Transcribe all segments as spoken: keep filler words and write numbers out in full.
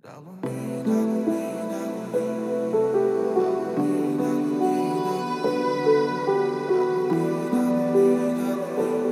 До луны, до луны, до луны, до луны, до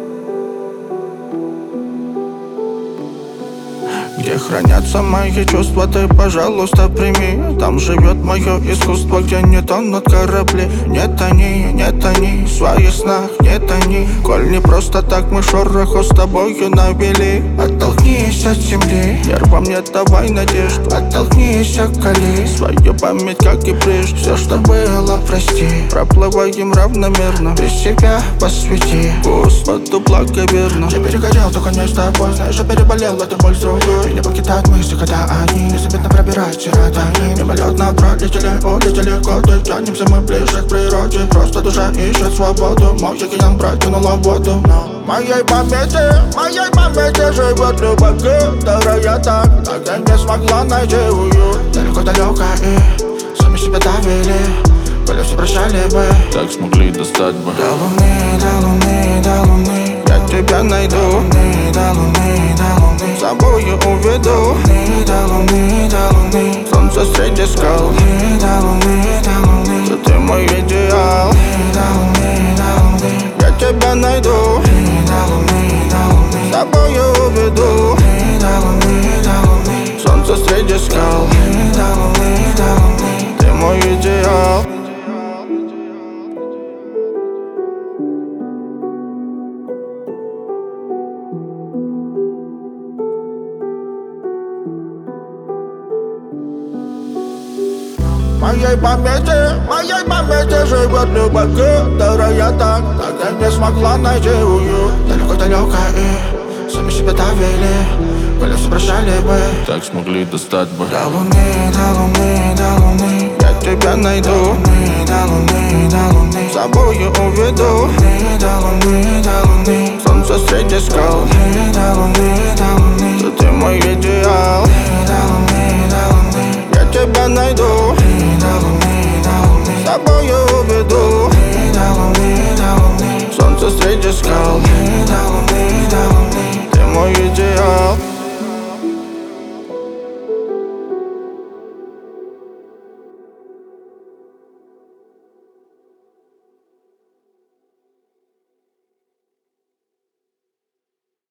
луны. Где хранятся мои чувства, ты, пожалуйста, прими. Там живет мое искусство, где не тонут корабли. Нет они, нет они, в своих снах нет они. Коль не просто так мы шороху с тобою навели. Оттолкнись от земли, мир во мне давай надежду. Оттолкнись от колеи, свою память, как и прежде. Все, что было, прости, проплываем равномерно. Без себя посвяти Господу благоверно. Я перегорел, только не с тобой. Знаешь, я переболел, эту боль с другой. Меня покидают мысли, когда они незаметно пробираются родами. Мимолетно пролетели, улетели годы. Тянемся мы ближе к природе. Просто душа ищет свободу. Мой океан протянула воду. Но в моей памяти, в моей памяти живет любовь, которая так, так и не смогла найти уют. Далеко-далеко и сами себя довели. Коли все прощали бы, так смогли достать бы. До луны, до луны, до луны я тебя найду. До луны, до луны, до луны с собою уведу. До луны, до луны, до луны солнце среди скал. До луны, до луны, до луны что ты мой идеал. До луны, до луны я тебя найду. До луны, до луны с собою уведу. До луны, до луны солнце среди скал. До луны, до луны ты мой идеал. В моей памяти, в моей памяти живет любовь, которая так, так и не смогла найти уют. Далеко-далеко и сами себя довели. Коли все прощали бы, так смогли достать бы. До луны, до луны, до луны я тебя найду. До луны, до луны, до луны с собою уведу. До луны, до луны солнце среди скал. До луны, до луны что ты мой идеал. До луны, до луны я тебя найду. До луны, до луны с собою уведу. До луны, до луны солнце среди скал. До луны,